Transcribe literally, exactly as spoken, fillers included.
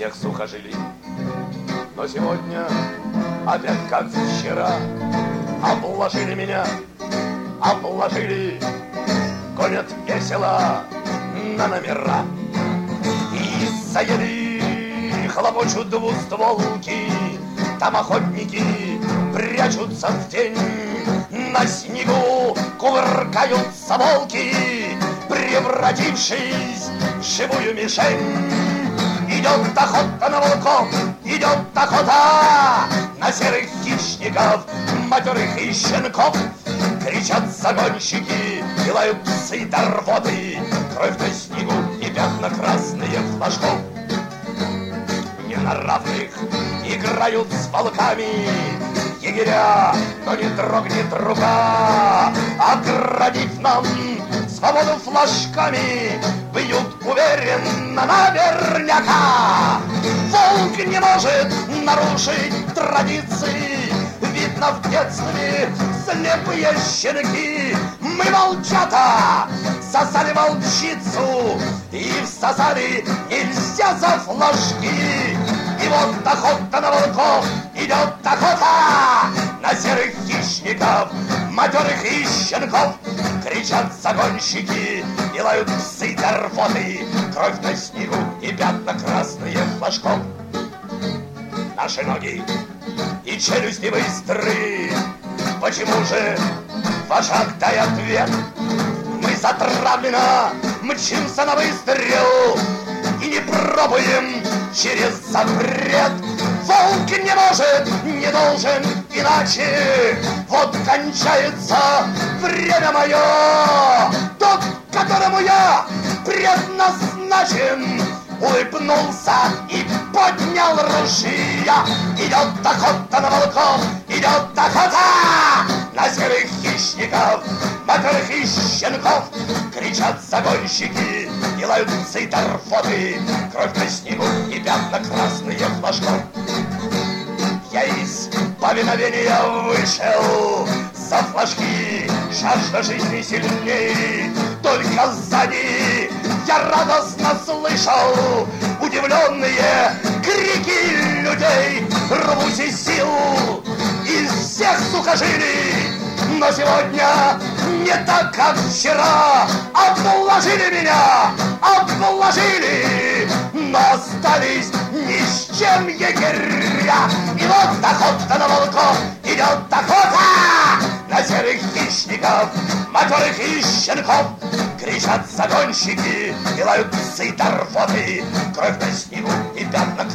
всех сухожилий. Но сегодня, опять как вчера, обложили меня, обложили, гонят весело на номера. И заели, хлопочут двустволки, там охотники прячутся в тень. На снегу кувыркаются волки, превратившись в живую мишень. Идет охота на волков, идет охота на серых хищников, матерых и щенков. Кричат загонщики, и лают псы до рвоты, кровь на снегу и пятна красные флажков. Не на равных играют с волками егеря, но не дрогнет рука, оградив нам свободу флажками, бьют уверенно наверняка. Волк не может нарушить традиции, видно в детстве слепые щенки. Мы, волчата, сосали волчицу и всосали нельзя за флажки. И вот охота на волков, идет охота на серых хищников, матерых и щенков. Кричат загонщики и лают псы до рвоты, кровь на снегу и пятна красные флажков. Наши ноги и челюсти быстры, почему же вожак дай ответ? Мы затравленно мчимся на выстрел и не пробуем через запрет. Волк не может, не должен иначе. Вот кончается время мое. Тот, которому я предназначен, улыбнулся и поднял ружья. Идет охота на волков, идет охота на серых хищников, матерых и щенков. Кричат загонщики и лают псы до рвоты, кровь на снегу и пятна красные флажков. Я из повиновения вышел, за флажки жажда жизни сильней. Только сзади я радостно слышал удивленные крики людей. Рвусь из сил, из всех сухожилий, но сегодня не так, как вчера. Обложили меня, обложили, но остались ни с чем егеря. И вот охота на волков, идет охота на серых хищников, матерых и щенков. Кричат загонщики и лают псы до рвоты, кровь на снегу и пятна